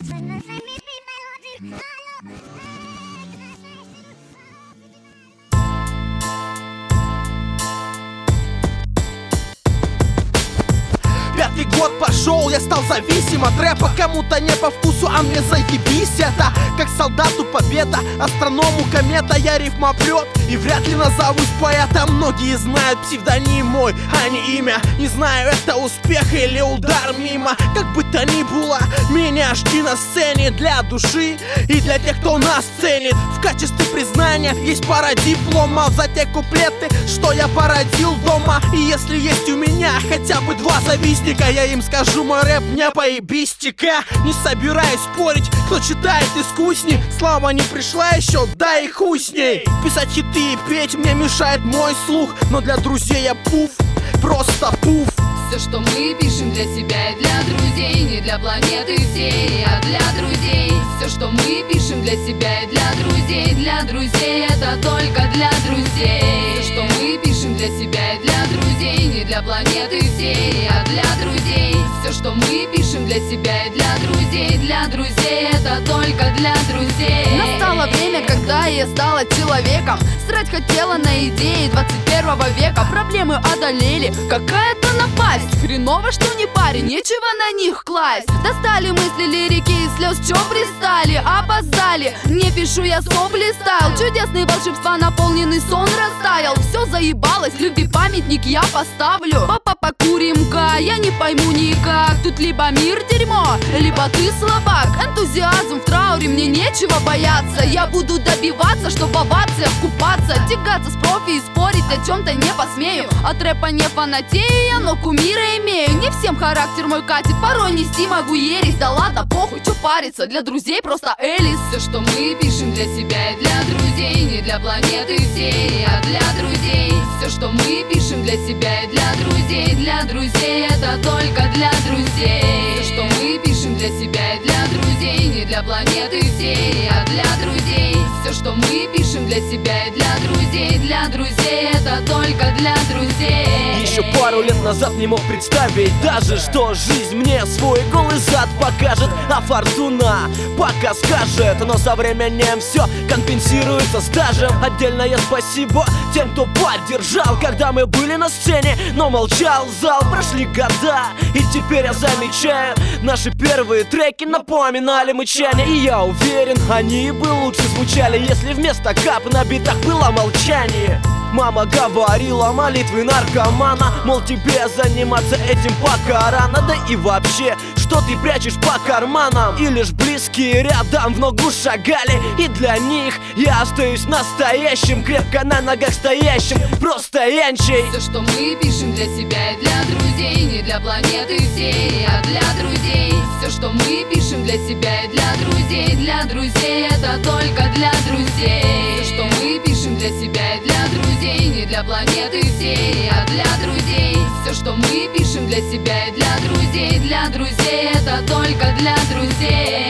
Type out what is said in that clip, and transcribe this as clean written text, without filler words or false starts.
Пятый год пошел, я стал зависим от рэпа. Кому-то не по вкусу, а мне заебись это. Как солдату победа, астроному комета. Я рифмоплет и вряд ли назовусь поэтом. Многие знают псевдоним мой, а не имя. Не знаю, это успех или удар мимо. Как бы то ни было, меня жди на сцене. Для души и для тех, кто нас ценит. В качестве признания есть пара дипломов за те куплеты, что я породил дома. И если есть у меня хотя бы два завистника, я им скажу, мой рэп не поебистика. Не собираюсь спорить, кто читает искусней. Слава не пришла еще, да и хуй с ней. Писать хиты и петь мне мешает мой слух, но для друзей я пуф, просто пуф. Все, что мы пишем для себя и для друзей, не для планеты всей, а для друзей. Все, что мы пишем для себя и для друзей, это только для друзей. Все, что мы пишем для себя и для друзей, не для планеты всей, а для друзей. Все, что мы пишем для себя и для друзей, это только для друзей. Настало время, когда я стала человеком. Срать хотела на идеи 21 века. Проблемы одолели, какая-то напасть. Хреново, что не парень, нечего на них класть. Достали мысли, лирики и слез, чё пристали? Опоздали, не пишу, я сопли ставил. Чудесные волшебства, наполненный сон растаял. Все заебалось, любви памятник я поставлю. Папа, покурим-ка, я не пойму никак. Тут либо мир дерьмо, либо ты слабак. Энтузиазм в трауре, мне нечего бояться. Я буду добиваться, чтоб в овациях купаться. Тягаться с профи и спорить о чем-то не посмею. От рэпа не фанатею я, но кумира имею. Не всем характер мой катит, порой нести могу ересь. Да ладно, похуй, чё париться, для друзей просто Элис. Все, что мы пишем для себя и для друзей, не для планеты всей, а для друзей. Все, что мы пишем для себя и для друзей, это только для друзей. Все, что мы пишем для себя и для друзей, не для планеты всей, а для друзей. Все, что мы пишем для себя и для друзей, это только для друзей. Еще пару лет назад не мог представить даже, что жизнь мне свой голый зад покажет, а фортуна пока скажет. Но со временем все компенсируется стажем. Отдельное спасибо тем, кто поддержал, когда мы были на сцене, но молчал зал. Прошли года, и теперь я замечаю, наши первые треки напоминали мычание. И я уверен, они бы лучше звучали, если вместо кап на битах было молчание. Мама говорила молитвы наркомана, мол, тебе заниматься этим пока рано. Да и вообще, что ты прячешь по карманам? И лишь близкие рядом в ногу шагали, и для них я остаюсь настоящим, крепко на ногах стоящим, просто янчей. Все, что мы пишем для себя и для друзей, не для планеты всей, а для друзей. Все, что мы пишем для себя и для друзей, это только для друзей. Все, что мы пишем для себя и для друзей, не для планеты всей, а для друзей. Все, что мы пишем для себя и для друзей, это только для друзей.